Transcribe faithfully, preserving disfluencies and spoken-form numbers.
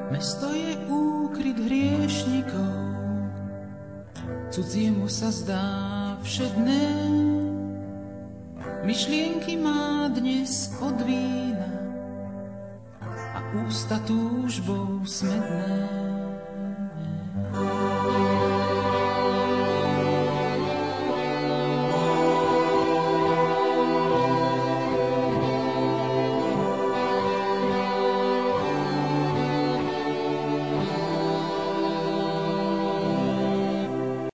Mesto je úkryt hriešnikov, cudziemu sa zdá všedné. Myšlienky má dnes od vína a ústa túžbou smedné.